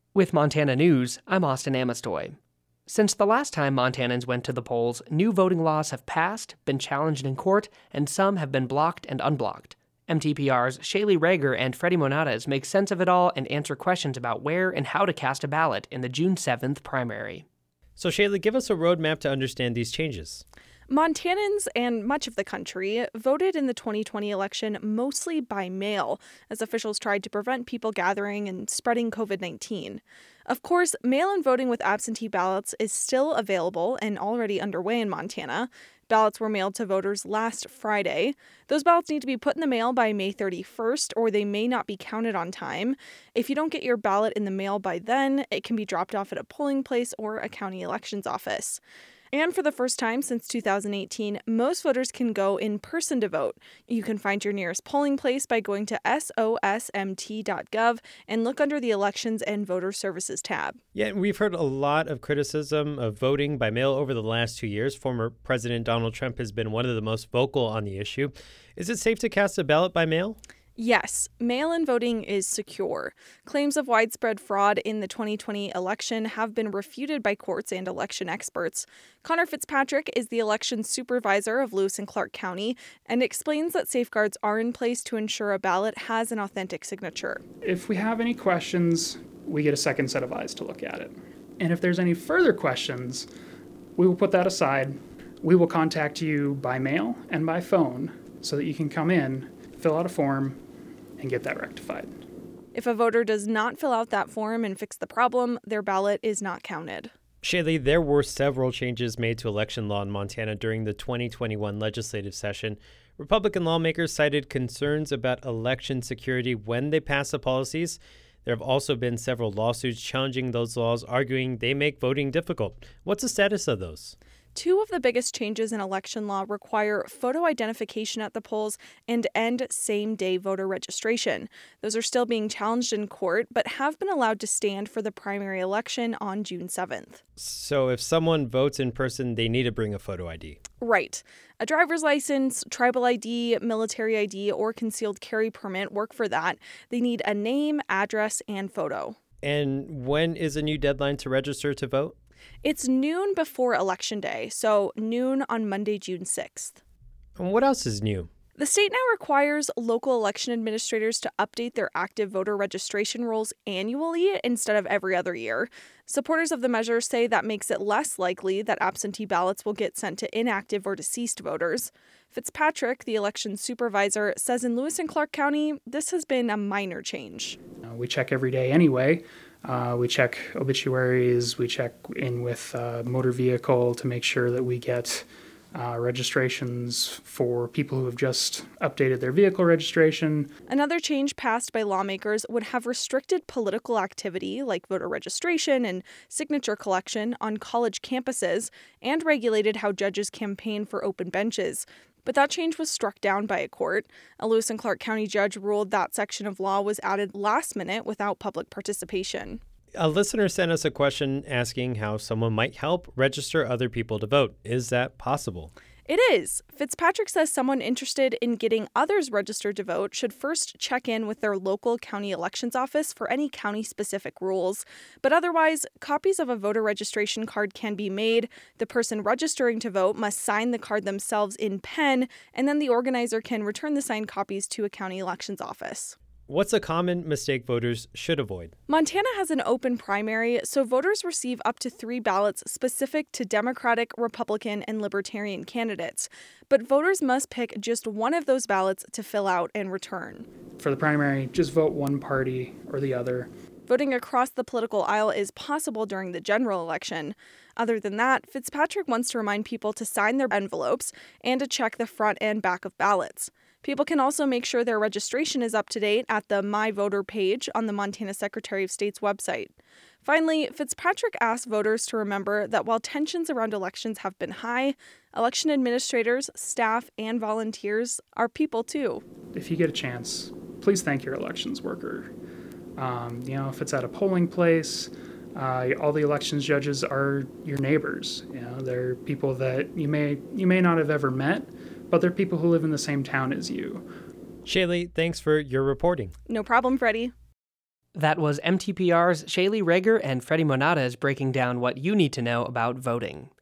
With Montana News, I'm Austin Amestoy. Since the last time Montanans went to the polls, new voting laws have passed, been challenged in court, and some have been blocked and unblocked. MTPR's Shaylee Rager and Freddie Monades make sense of it all and answer questions about where and how to cast a ballot in the June 7th primary. So Shaylee, give us a roadmap to understand these changes. Montanans and much of the country voted in the 2020 election mostly by mail, as officials tried to prevent people gathering and spreading COVID-19. Of course, mail-in voting with absentee ballots is still available and already underway in Montana. Ballots were mailed to voters last Friday. Those ballots need to be put in the mail by May 31st, or they may not be counted on time. If you don't get your ballot in the mail by then, it can be dropped off at a polling place or a county elections office. And for the first time since 2018, most voters can go in person to vote. You can find your nearest polling place by going to sosmt.gov and look under the Elections and Voter Services tab. Yeah, we've heard a lot of criticism of voting by mail over the last 2 years. Former President Donald Trump has been one of the most vocal on the issue. Is it safe to cast a ballot by mail? Yes, mail-in voting is secure. Claims of widespread fraud in the 2020 election have been refuted by courts and election experts. Connor Fitzpatrick is the election supervisor of Lewis and Clark County and explains that safeguards are in place to ensure a ballot has an authentic signature. If we have any questions, we get a second set of eyes to look at it. And if there's any further questions, we will put that aside. We will contact you by mail and by phone so that you can come in, fill out a form, and get that rectified. If a voter does not fill out that form and fix the problem, their ballot is not counted. Shaylee, there were several changes made to election law in Montana during the 2021 legislative session. Republican lawmakers cited concerns about election security when they passed the policies. There have also been several lawsuits challenging those laws, arguing they make voting difficult. What's the status of those? Two of the biggest changes in election law require photo identification at the polls and end same-day voter registration. Those are still being challenged in court, but have been allowed to stand for the primary election on June 7th. So if someone votes in person, they need to bring a photo ID. Right. A driver's license, tribal ID, military ID, or concealed carry permit work for that. They need a name, address, and photo. And when is a new deadline to register to vote? It's noon before Election Day, so noon on Monday, June 6th. And what else is new? The state now requires local election administrators to update their active voter registration rolls annually instead of every other year. Supporters of the measure say that makes it less likely that absentee ballots will get sent to inactive or deceased voters. Fitzpatrick, the election supervisor, says in Lewis and Clark County, this has been a minor change. We check every day anyway. We check obituaries, we check in with motor vehicle to make sure that we get registrations for people who have just updated their vehicle registration. Another change passed by lawmakers would have restricted political activity like voter registration and signature collection on college campuses and regulated how judges campaign for open benches. But that change was struck down by a court. A Lewis and Clark County judge ruled that section of law was added last minute without public participation. A listener sent us a question asking how someone might help register other people to vote. Is that possible? It is. Fitzpatrick says someone interested in getting others registered to vote should first check in with their local county elections office for any county-specific rules. But otherwise, copies of a voter registration card can be made. The person registering to vote must sign the card themselves in pen, and then the organizer can return the signed copies to a county elections office. What's a common mistake voters should avoid? Montana has an open primary, so voters receive up to 3 ballots specific to Democratic, Republican, and Libertarian candidates. But voters must pick just one of those ballots to fill out and return. For the primary, just vote one party or the other. Voting across the political aisle is possible during the general election. Other than that, Fitzpatrick wants to remind people to sign their envelopes and to check the front and back of ballots. People can also make sure their registration is up to date at the My Voter page on the Montana Secretary of State's website. Finally, Fitzpatrick asked voters to remember that while tensions around elections have been high, election administrators, staff, and volunteers are people too. If you get a chance, please thank your elections worker. If it's at a polling place, all the elections judges are your neighbors. They're people that you may not have ever met, but they're people who live in the same town as you. Shaylee, thanks for your reporting. No problem, Freddie. That was MTPR's Shaylee Rager and Freddie Monades breaking down what you need to know about voting.